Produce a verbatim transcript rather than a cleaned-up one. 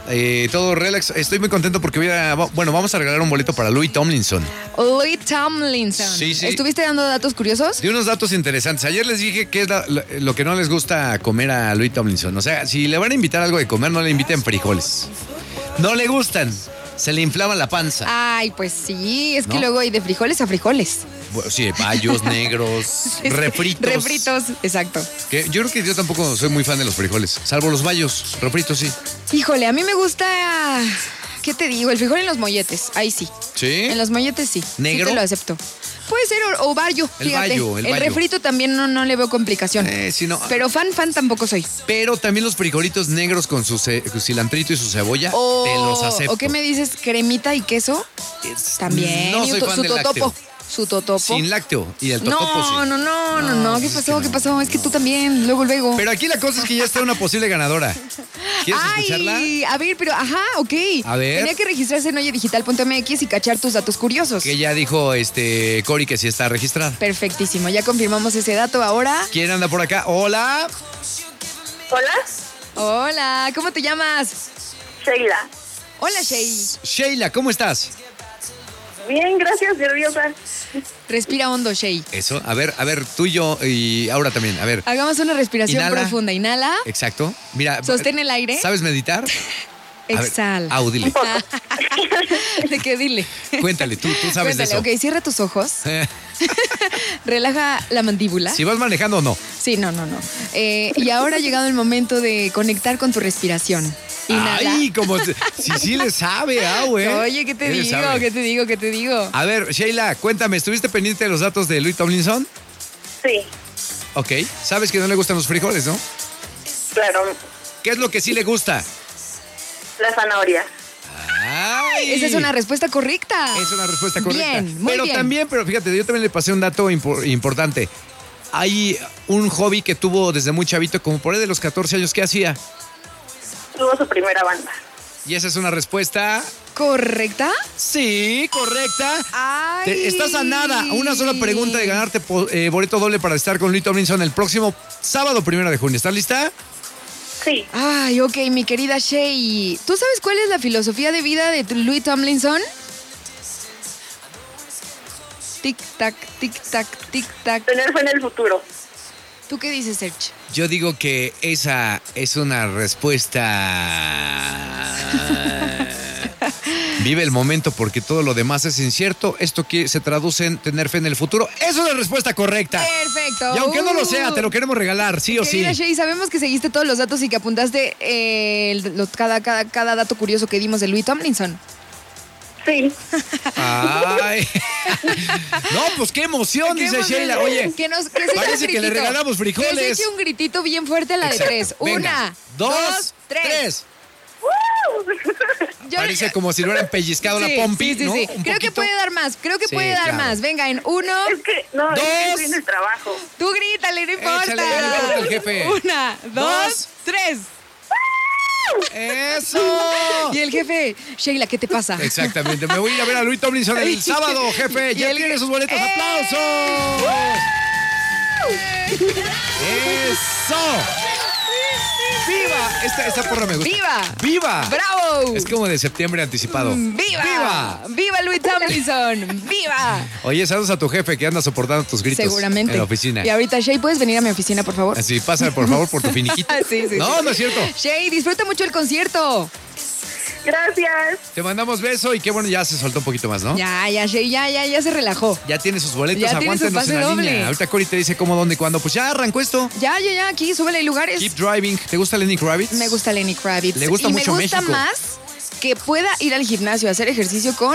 Eh, todo relax. Estoy muy contento porque voy a, bueno, vamos a regalar un boleto para Louis Tomlinson. Louis Tomlinson. Sí, sí. ¿Estuviste dando datos curiosos? De unos datos interesantes. Ayer les dije que es la- la- lo que no les gusta comer a Louis Tomlinson. O sea, si le van a invitar algo de comer, no le inviten frijoles. No le gustan. Se le inflama la panza. Ay, pues sí, es que ¿No? luego hay de frijoles a frijoles. Bueno, sí, bayos negros, refritos. Refritos, exacto. Que yo creo que yo tampoco soy muy fan de los frijoles, salvo los bayos, refritos sí. Híjole, a mí me gusta, ¿qué te digo? El frijol en los molletes, ahí sí. ¿Sí? En los molletes sí. ¿Negro? Sí te lo acepto. Puede ser o, o bayo, El fíjate. bayo, el bayo. refrito también no, no le veo complicación. Eh, sí, no. Pero fan, fan tampoco soy. Pero también los frijolitos negros con su, ce- su cilantrito y su cebolla, O, te los acepto. ¿O qué me dices? ¿Cremita y queso? Es- También. No Y soy un to- fan su del totopo. lácteo. Su totopo. Sin lácteo. Y el totopo no, sí. no, no, no, no, No, ¿Qué pues es pasó? que ¿Qué no. pasó? Es que tú también, luego, luego. Pero aquí la cosa es que ya está una posible ganadora. ¿Quieres escucharla? Ay, a ver, pero, ajá, ok. A ver. Tenía que registrarse en oyedigital punto m x y cachar tus datos curiosos. Que ya dijo este Cory que sí está registrada. Perfectísimo, ya confirmamos ese dato ahora. ¿Quién anda por acá? Hola. Hola, Hola, ¿cómo te llamas? Sheila. Hola, Shay. Sheila, ¿cómo estás? Bien, gracias, nerviosa. Respira hondo, Shay. Eso, a ver, a ver, tú y yo y Aura también, a ver. Hagamos una respiración Inhala. profunda. Inhala, Exacto. Mira. sostén el aire. ¿Sabes meditar? Exhala. Au, dile. ¿De qué? Dile. Cuéntale, tú, tú sabes Cuéntale, de eso. ok, cierra tus ojos. Relaja la mandíbula. Si vas manejando o no. Sí, no, no, no. Eh, y ahora ha llegado el momento de conectar con tu respiración. Inhala. Ay, como si sí, sí le sabe, ah, güey. Oye, ¿qué te Él digo? sabe. ¿Qué te digo? ¿Qué te digo? A ver, Sheila, cuéntame, ¿estuviste pendiente de los datos de Louis Tomlinson? Sí, Ok. Sabes que no le gustan los frijoles, ¿no? claro, ¿Qué es lo que sí le gusta? la zanahoria. Ay. Esa es una respuesta correcta. Es una respuesta correcta. Bien, muy pero bien. también, pero fíjate, yo también le pasé un dato impor- importante. Hay un hobby que tuvo desde muy chavito, como por ahí de los catorce años, ¿qué hacía? Tuvo su primera banda. Y esa es una respuesta. ¿Correcta? Sí, correcta. Ay. Te- estás a nada, a una sola pregunta de ganarte po- eh, boleto doble para estar con Louis Tomlinson el próximo sábado primero de junio. ¿Estás lista? Sí, Ay, ok, mi querida Shay. ¿Tú sabes cuál es la filosofía de vida de Louis Tomlinson? Tic-tac, tic-tac, tic-tac. tener fe en el futuro. ¿Tú qué dices, Serge? Yo digo que esa es una respuesta. Vive el momento porque todo lo demás es incierto. Esto que se traduce en tener fe en el futuro. Es una respuesta correcta. Perfecto. Y aunque no lo Uh. sea, te lo queremos regalar, sí o sí. Querida Shay, sabemos que seguiste todos los datos y que apuntaste eh, el- los- cada, cada, cada dato curioso que dimos de Louis Tomlinson. Sí, Ay. No, pues qué emoción, Qué dice emoción. Sheila. Oye, que nos, que se eche parece un que le gritito. regalamos frijoles. Que se eche un gritito bien fuerte a la de Exacto. tres. Venga. Una, dos, tres. tres. Yo- Parece como si le hubieran pellizcado Sí, la pompi, sí, sí, ¿no? sí. Un Creo que poquito. puede dar más, creo que Sí, puede dar claro. más. Venga, en uno, es que, no, es que Dos. estoy en el trabajo. tú grítale, no importa. Échale, no importa el jefe. Una, dos, Dos. tres. ¡Eso! Y el jefe, Sheila, ¿qué te pasa? Exactamente. Me voy a ir a ver a Louis Tomlinson el sábado, jefe. Y Ya el- tiene sus boletos. ¡Eh! ¡Aplausos! ¡Eso! ¡Viva! Esta, esta porra me gusta. ¡Viva! ¡Viva! ¡Bravo! Es como de septiembre anticipado. ¡Viva! ¡Viva! ¡Viva Louis Tomlinson! ¡Viva! Oye, saludos a tu jefe que anda soportando tus gritos. Seguramente. En la oficina. Y ahorita, Shay, ¿puedes venir a mi oficina, por favor? Así, pasa por favor por tu finiquito. Sí, sí, No, sí. no es cierto. Shay, disfruta mucho el concierto. Gracias. Te mandamos beso y qué bueno, ya se soltó un poquito más, ¿no? Ya, ya, Shay, ya, ya, ya se relajó. Ya tiene sus boletos, Ya tiene su aguántenos pase en la doble. línea. Ahorita Cory te dice cómo, dónde y cuándo. Pues ya arrancó esto. Ya, ya, ya, aquí, súbele, hay lugares. Keep driving. ¿Te gusta Lenny Kravitz? Me gusta Lenny Kravitz. Le gusta y mucho me gusta México. más que pueda ir al gimnasio a hacer ejercicio con